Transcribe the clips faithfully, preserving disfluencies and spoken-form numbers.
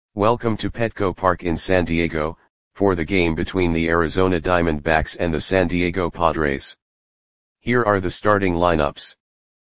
Welcome to Petco Park in San Diego, for the game between the Arizona Diamondbacks and the San Diego Padres. Here are the starting lineups.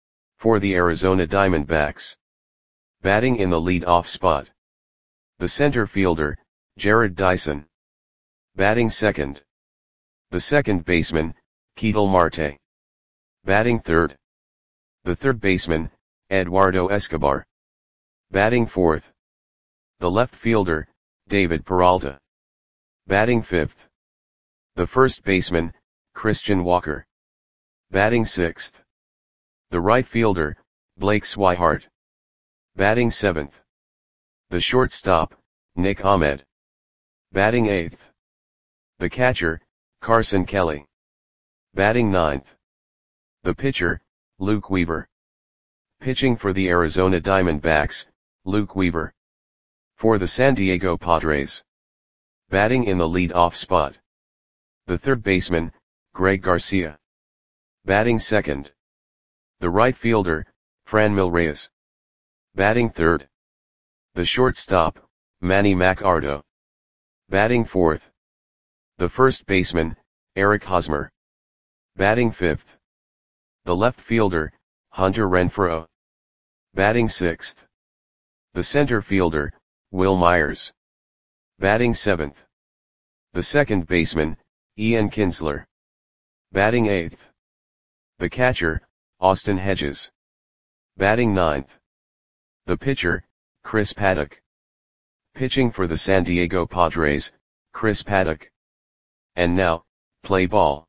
For the Arizona Diamondbacks. Batting in the lead-off spot. The center fielder, Jarrod Dyson. Batting second. The second baseman, Ketel Marte. Batting third. The third baseman, Eduardo Escobar. Batting fourth. The left fielder, David Peralta. Batting fifth. The first baseman, Christian Walker. Batting sixth. The right fielder, Blake Swihart. Batting seventh. The shortstop, Nick Ahmed. Batting eighth. The catcher, Carson Kelly. Batting ninth. The pitcher, Luke Weaver. Pitching for the Arizona Diamondbacks, Luke Weaver. For the San Diego Padres. Batting in the lead-off spot. The third baseman, Greg Garcia. Batting second. The right fielder, Franmil Reyes. Batting third. The shortstop, Manny Machado. Batting fourth. The first baseman, Eric Hosmer. Batting fifth. The left fielder, Hunter Renfroe. Batting sixth. The center fielder, Wil Myers. Batting seventh. The second baseman, Ian Kinsler. Batting eighth. The catcher, Austin Hedges. Batting ninth. The pitcher, Chris Paddack. Pitching for the San Diego Padres, Chris Paddack. And now, play ball.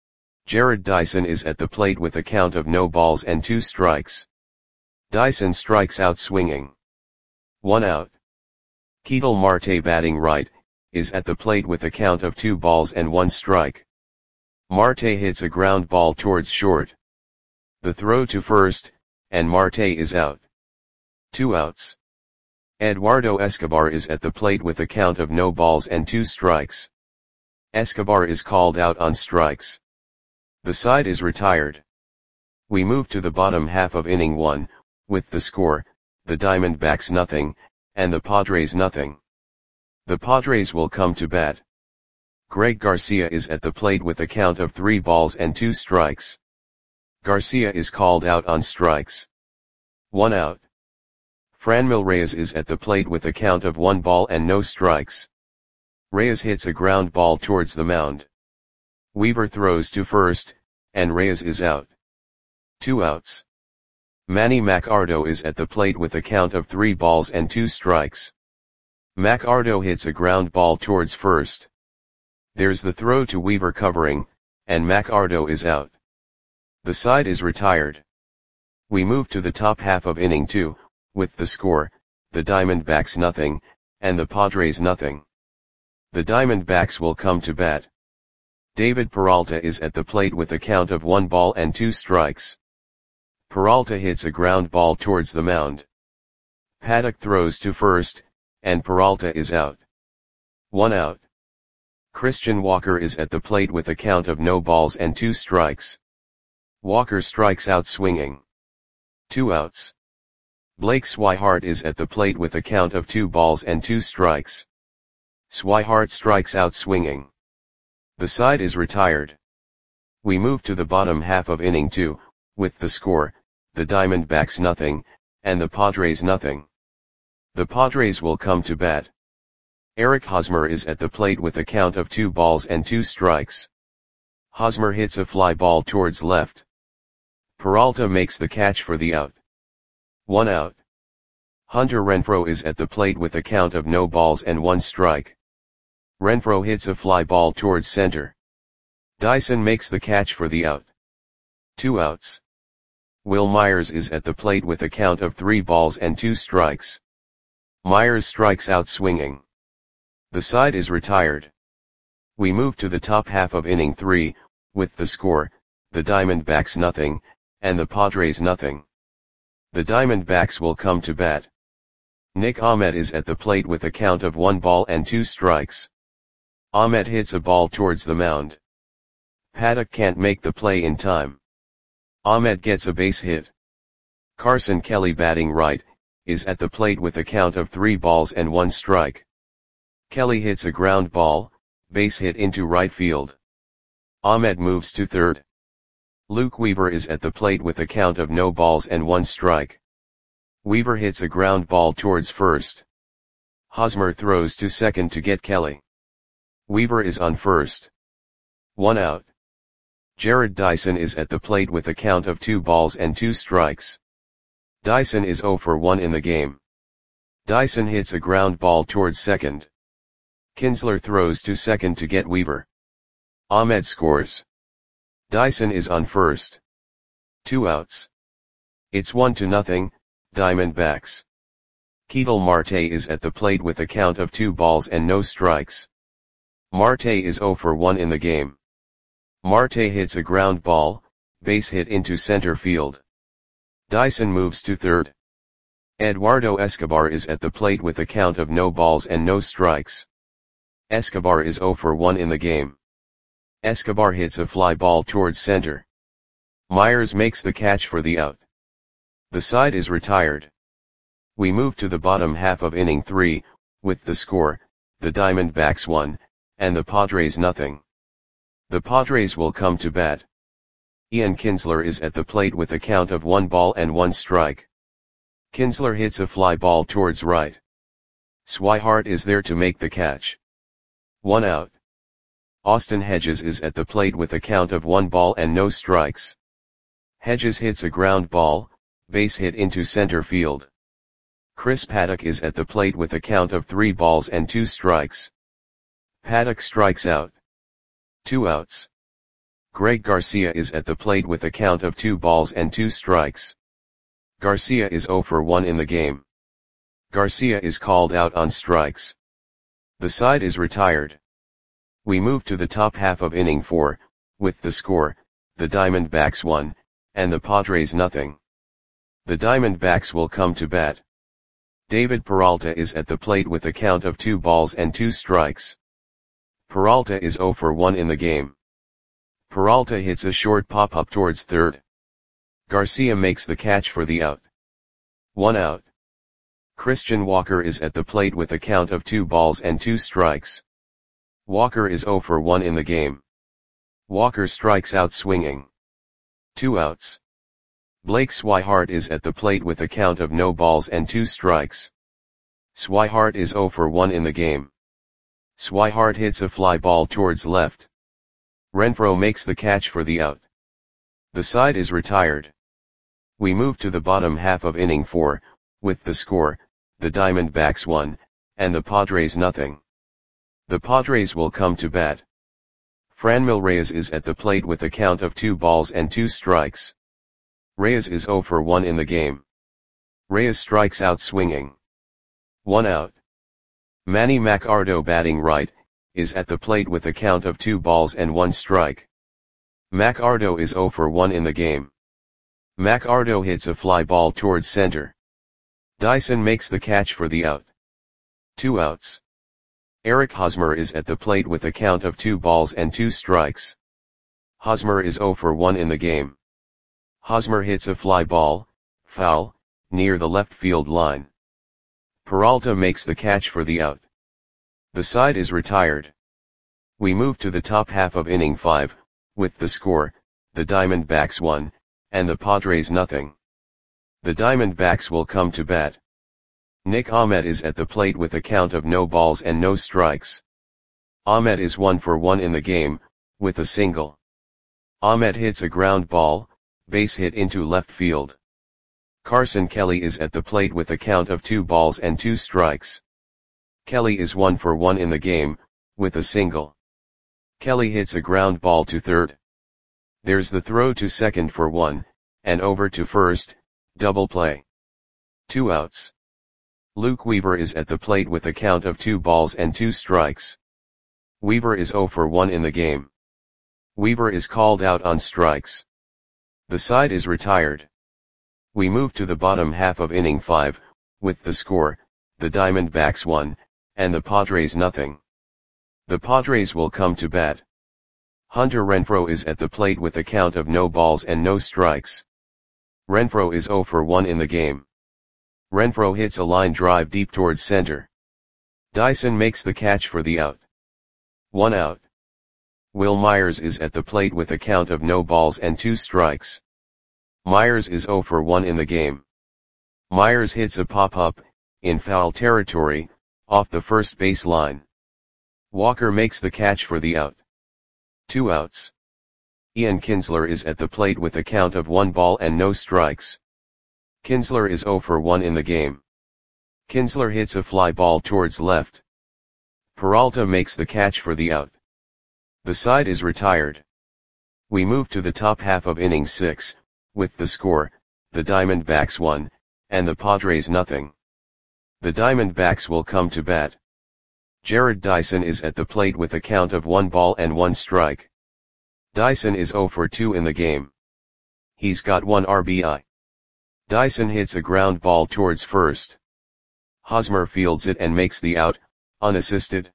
Jarrod Dyson is at the plate with a count of no balls and two strikes. Dyson strikes out swinging. One out. Ketel Marte batting right, is at the plate with a count of two balls and one strike. Marte hits a ground ball towards short. The throw to first, and Marte is out. Two outs. Eduardo Escobar is at the plate with a count of no balls and two strikes. Escobar is called out on strikes. The side is retired. We move to the bottom half of inning one, with the score, the Diamondbacks nothing, and the Padres nothing. The Padres will come to bat. Greg Garcia is at the plate with a count of three balls and two strikes. Garcia is called out on strikes. One out. Franmil Reyes is at the plate with a count of one ball and no strikes. Reyes hits a ground ball towards the mound. Weaver throws to first, and Reyes is out. Two outs. Manny Machado is at the plate with a count of three balls and two strikes. Machado hits a ground ball towards first. There's the throw to Weaver covering, and Machado is out. The side is retired. We move to the top half of inning two, with the score, the Diamondbacks nothing, and the Padres nothing. The Diamondbacks will come to bat. David Peralta is at the plate with a count of one ball and two strikes. Peralta hits a ground ball towards the mound. Paddack throws to first, and Peralta is out. One out. Christian Walker is at the plate with a count of no balls and two strikes. Walker strikes out swinging. Two outs. Blake Swihart is at the plate with a count of two balls and two strikes. Swihart strikes out swinging. The side is retired. We move to the bottom half of inning two, with the score, the Diamondbacks nothing, and the Padres nothing. The Padres will come to bat. Eric Hosmer is at the plate with a count of two balls and two strikes. Hosmer hits a fly ball towards left. Peralta makes the catch for the out. One out. Hunter Renfroe is at the plate with a count of no balls and one strike. Renfroe hits a fly ball towards center. Dyson makes the catch for the out. Two outs. Wil Myers is at the plate with a count of three balls and two strikes. Myers strikes out swinging. The side is retired. We move to the top half of inning three, with the score, the Diamondbacks nothing, and the Padres nothing. The Diamondbacks will come to bat. Nick Ahmed is at the plate with a count of one ball and two strikes. Ahmed hits a ball towards the mound. Paddack can't make the play in time. Ahmed gets a base hit. Carson Kelly batting right, is at the plate with a count of three balls and one strike. Kelly hits a ground ball, base hit into right field. Ahmed moves to third. Luke Weaver is at the plate with a count of no balls and one strike. Weaver hits a ground ball towards first. Hosmer throws to second to get Kelly. Weaver is on first. One out. Jared Dyson is at the plate with a count of two balls and two strikes. Dyson is zero for one in the game. Dyson hits a ground ball towards second. Kinsler throws to second to get Weaver. Ahmed scores. Dyson is on first. Two outs. It's one to nothing, Diamondbacks. Ketel Marte is at the plate with a count of two balls and no strikes. Marte is zero for one in the game. Marte hits a ground ball, base hit into center field. Dyson moves to third. Eduardo Escobar is at the plate with a count of no balls and no strikes. Escobar is zero for one in the game. Escobar hits a fly ball towards center. Myers makes the catch for the out. The side is retired. We move to the bottom half of inning three, with the score, the Diamondbacks one, and the Padres nothing. The Padres will come to bat. Ian Kinsler is at the plate with a count of one ball and one strike. Kinsler hits a fly ball towards right. Swihart is there to make the catch. One out. Austin Hedges is at the plate with a count of one ball and no strikes. Hedges hits a ground ball, base hit into center field. Chris Paddock is at the plate with a count of three balls and two strikes. Paddock strikes out. Two outs. Greg Garcia is at the plate with a count of two balls and two strikes. Garcia is zero for one in the game. Garcia is called out on strikes. The side is retired. We move to the top half of inning four, with the score, the Diamondbacks one, and the Padres nothing. The Diamondbacks will come to bat. David Peralta is at the plate with a count of two balls and two strikes. Peralta is zero for one in the game. Peralta hits a short pop-up towards third. Garcia makes the catch for the out. One out. Christian Walker is at the plate with a count of two balls and two strikes. Walker is zero for one in the game. Walker strikes out swinging. Two outs. Blake Swihart is at the plate with a count of no balls and two strikes. Swihart is zero for one in the game. Swihart hits a fly ball towards left. Renfroe makes the catch for the out. The side is retired. We move to the bottom half of inning four, with the score, the Diamondbacks one, and the Padres nothing. The Padres will come to bat. Franmil Reyes is at the plate with a count of two balls and two strikes. Reyes is zero for one in the game. Reyes strikes out swinging. One out. Manny Macardo batting right, is at the plate with a count of two balls and one strike. Macardo is zero for one in the game. Macardo hits a fly ball towards center. Dyson makes the catch for the out. Two outs. Eric Hosmer is at the plate with a count of two balls and two strikes. Hosmer is zero for one in the game. Hosmer hits a fly ball, foul, near the left field line. Peralta makes the catch for the out. The side is retired. We move to the top half of inning five, with the score, the Diamondbacks one, and the Padres nothing. The Diamondbacks will come to bat. Nick Ahmed is at the plate with a count of no balls and no strikes. Ahmed is one for one in the game, with a single. Ahmed hits a ground ball, base hit into left field. Carson Kelly is at the plate with a count of two balls and two strikes. Kelly is one for one in the game, with a single. Kelly hits a ground ball to third. There's the throw to second for one, and over to first, double play. Two outs. Luke Weaver is at the plate with a count of two balls and two strikes. Weaver is zero for one in the game. Weaver is called out on strikes. The side is retired. We move to the bottom half of inning five, with the score, the Diamondbacks one, and the Padres nothing. The Padres will come to bat. Hunter Renfroe is at the plate with a count of no balls and no strikes. Renfroe is zero for one in the game. Renfroe hits a line drive deep towards center. Dyson makes the catch for the out. One out. Will Myers is at the plate with a count of no balls and two strikes. Myers is zero for one in the game. Myers hits a pop-up, in foul territory, off the first base line. Walker makes the catch for the out. Two outs. Ian Kinsler is at the plate with a count of one ball and no strikes. Kinsler is zero for one in the game. Kinsler hits a fly ball towards left. Peralta makes the catch for the out. The side is retired. We move to the top half of inning six, with the score, the Diamondbacks one, and the Padres nothing. The Diamondbacks will come to bat. Jared Dyson is at the plate with a count of one ball and one strike. Dyson is zero for two in the game. He's got one R B I. Dyson hits a ground ball towards first. Hosmer fields it and makes the out, unassisted.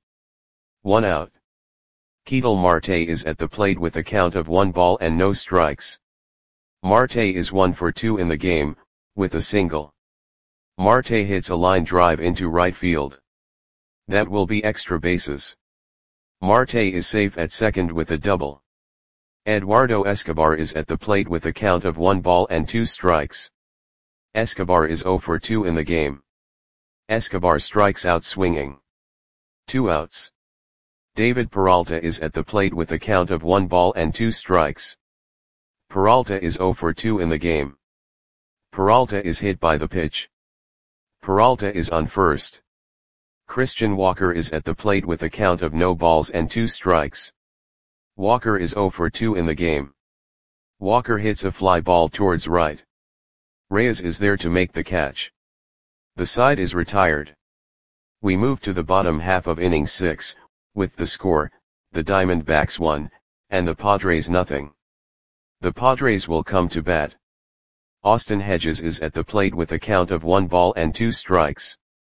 One out. Ketel Marte is at the plate with a count of one ball and no strikes. Marte is one for two in the game, with a single. Marte hits a line drive into right field. That will be extra bases. Marte is safe at second with a double. Eduardo Escobar is at the plate with a count of one ball and two strikes. Escobar is zero for two in the game. Escobar strikes out swinging. Two outs. David Peralta is at the plate with a count of one ball and two strikes. Peralta is zero for two in the game. Peralta is hit by the pitch. Peralta is on first. Christian Walker is at the plate with a count of no balls and two strikes. Walker is zero for two in the game. Walker hits a fly ball towards right. Reyes is there to make the catch. The side is retired. We move to the bottom half of inning six, with the score, the Diamondbacks one, and the Padres nothing. The Padres will come to bat. Austin Hedges is at the plate with a count of one ball and two strikes.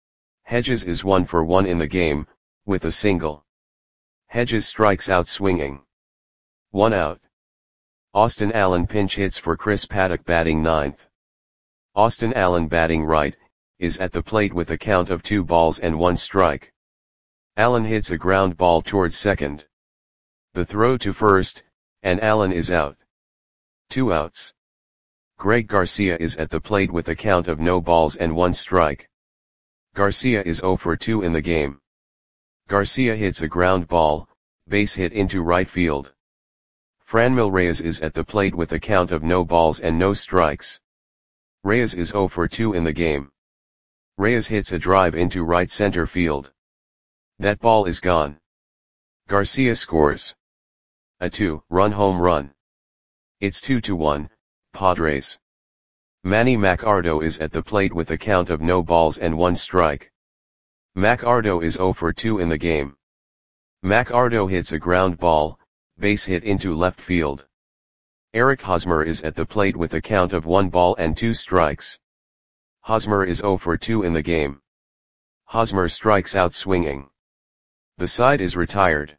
Hedges is one for one in the game, with a single. Hedges strikes out swinging. One out. Austin Allen pinch hits for Chris Paddack batting ninth. Austin Allen batting right, is at the plate with a count of two balls and one strike. Allen hits a ground ball towards second. The throw to first, and Allen is out. Two outs. Greg Garcia is at the plate with a count of no balls and one strike. Garcia is zero for two in the game. Garcia hits a ground ball, base hit into right field. Franmil Reyes is at the plate with a count of no balls and no strikes. Reyes is zero for two in the game. Reyes hits a drive into right center field. That ball is gone. Garcia scores a two-run home run. It's two to one, Padres. Manny Machado is at the plate with a count of no balls and one strike. Machado is zero for two in the game. Machado hits a ground ball, base hit into left field. Eric Hosmer is at the plate with a count of one ball and two strikes. Hosmer is zero for two in the game. Hosmer strikes out swinging. The side is retired.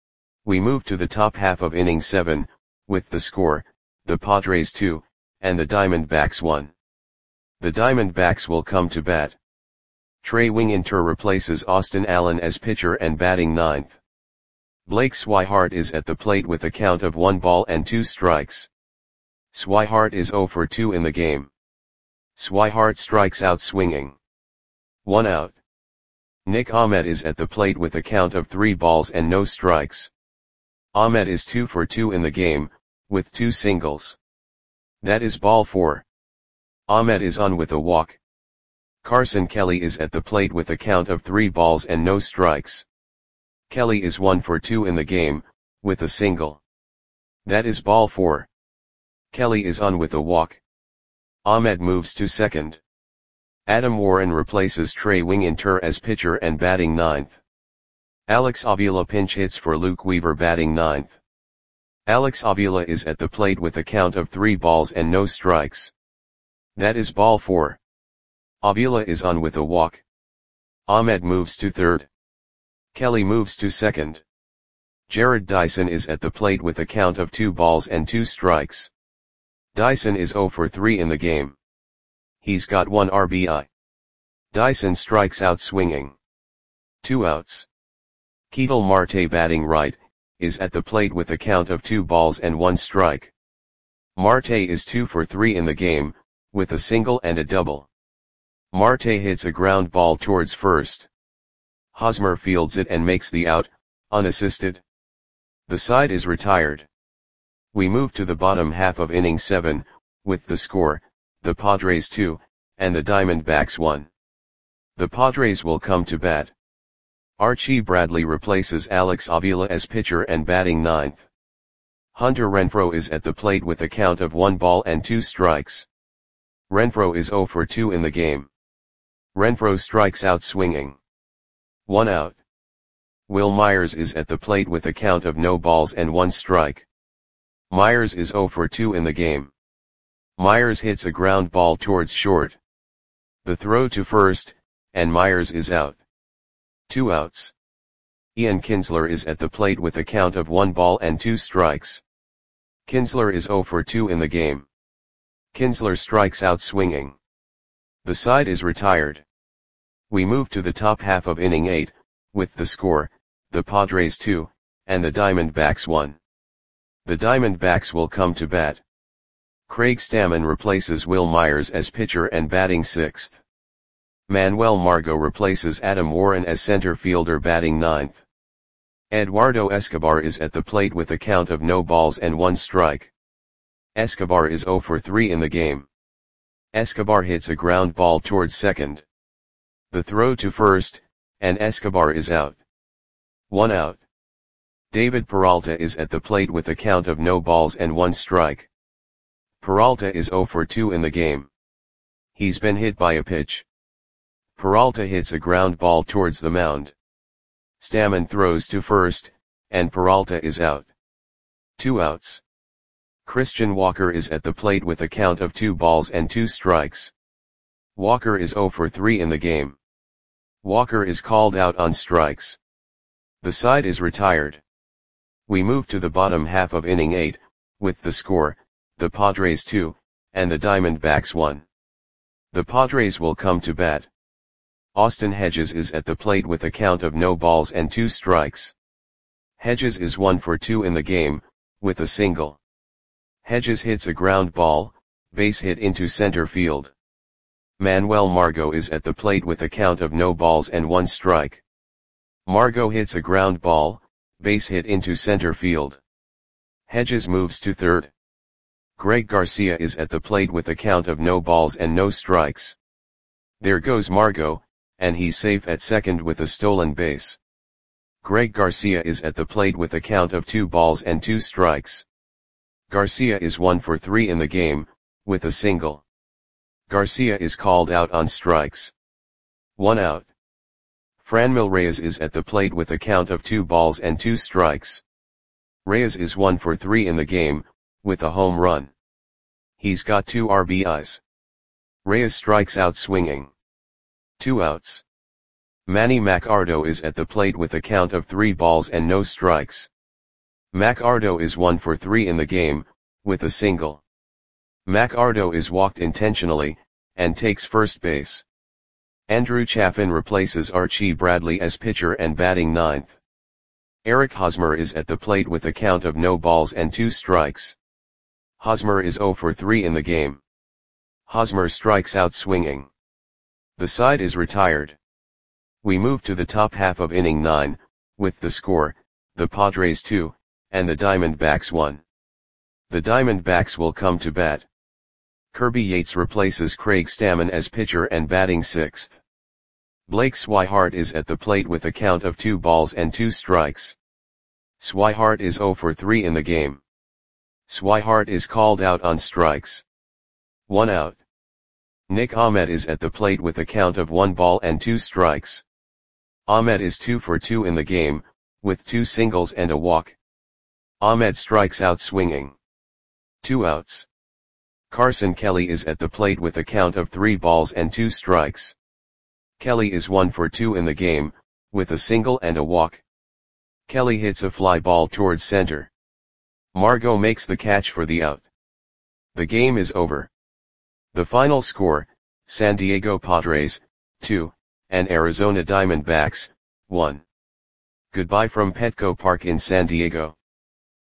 We move to the top half of inning seven, with the score, the Padres two, and the Diamondbacks one. The Diamondbacks will come to bat. Trey Winginter replaces Austin Allen as pitcher and batting ninth. Blake Swihart is at the plate with a count of one ball and two strikes. Swihart is zero for two in the game. Swihart strikes out swinging. One out. Nick Ahmed is at the plate with a count of three balls and no strikes. Ahmed is two for two in the game, with two singles. That is ball four. Ahmed is on with a walk. Carson Kelly is at the plate with a count of three balls and no strikes. Kelly is one for two in the game, with a single. That is ball four. Kelly is on with a walk. Ahmed moves to second. Adam Warren replaces Trey Winginter as pitcher and batting ninth. Alex Avila pinch hits for Luke Weaver batting ninth. Alex Avila is at the plate with a count of three balls and no strikes. That is ball four. Avila is on with a walk. Ahmed moves to third. Kelly moves to second. Jared Dyson is at the plate with a count of two balls and two strikes. Dyson is zero for three in the game. He's got one R B I. Dyson strikes out swinging. Two outs. Ketel Marte batting right, is at the plate with a count of two balls and one strike. Marte is two for three in the game, with a single and a double. Marte hits a ground ball towards first. Hosmer fields it and makes the out, unassisted. The side is retired. We move to the bottom half of inning seven, with the score, the Padres two, and the Diamondbacks one. The Padres will come to bat. Archie Bradley replaces Alex Avila as pitcher and batting ninth. Hunter Renfroe is at the plate with a count of one ball and two strikes. Renfroe is zero for two in the game. Renfroe strikes out swinging. One out. Will Myers is at the plate with a count of no balls and one strike. Myers is zero for two in the game. Myers hits a ground ball towards short. The throw to first, and Myers is out. Two outs. Ian Kinsler is at the plate with a count of one ball and two strikes. Kinsler is zero for two in the game. Kinsler strikes out swinging. The side is retired. We move to the top half of inning eight, with the score, the Padres two, and the Diamondbacks one. The Diamondbacks will come to bat. Craig Stammen replaces Will Myers as pitcher and batting sixth. Manuel Margot replaces Adam Warren as center fielder batting ninth. Eduardo Escobar is at the plate with a count of no balls and one strike. Escobar is zero for three in the game. Escobar hits a ground ball towards second. The throw to first, and Escobar is out. One out. David Peralta is at the plate with a count of no balls and one strike. Peralta is zero for two in the game. He's been hit by a pitch. Peralta hits a ground ball towards the mound. Stammen throws to first, and Peralta is out. Two outs. Christian Walker is at the plate with a count of two balls and two strikes. Walker is zero for three in the game. Walker is called out on strikes. The side is retired. We move to the bottom half of inning eight, with the score, the Padres two, and the Diamondbacks one. The Padres will come to bat. Austin Hedges is at the plate with a count of no balls and two strikes. Hedges is one for two in the game, with a single. Hedges hits a ground ball, base hit into center field. Manuel Margot is at the plate with a count of no balls and one strike. Margot hits a ground ball, base hit into center field. Hedges moves to third. Greg Garcia is at the plate with a count of no balls and no strikes. There goes Margot, and he's safe at second with a stolen base. Greg Garcia is at the plate with a count of two balls and two strikes. Garcia is one for three in the game, with a single. Garcia is called out on strikes. One out. Franmil Reyes is at the plate with a count of two balls and two strikes. Reyes is one for three in the game, with a home run. He's got two R B Is. Reyes strikes out swinging. Two outs. Manny Machado is at the plate with a count of three balls and no strikes. Machado is one for three in the game, with a single. Machado is walked intentionally, and takes first base. Andrew Chafin replaces Archie Bradley as pitcher and batting ninth. Eric Hosmer is at the plate with a count of no balls and two strikes. Hosmer is zero for three in the game. Hosmer strikes out swinging. The side is retired. We move to the top half of inning nine, with the score, the Padres two, and the Diamondbacks one. The Diamondbacks will come to bat. Kirby Yates replaces Craig Stammen as pitcher and batting sixth. Blake Swihart is at the plate with a count of two balls and two strikes. Swihart is zero for three in the game. Swihart is called out on strikes. One out. Nick Ahmed is at the plate with a count of one ball and two strikes. Ahmed is two for two in the game, with two singles and a walk. Ahmed strikes out swinging. Two outs. Carson Kelly is at the plate with a count of three balls and two strikes. Kelly is one for two in the game, with a single and a walk. Kelly hits a fly ball towards center. Margot makes the catch for the out. The game is over. The final score, San Diego Padres, two, and Arizona Diamondbacks, one. Goodbye from Petco Park in San Diego.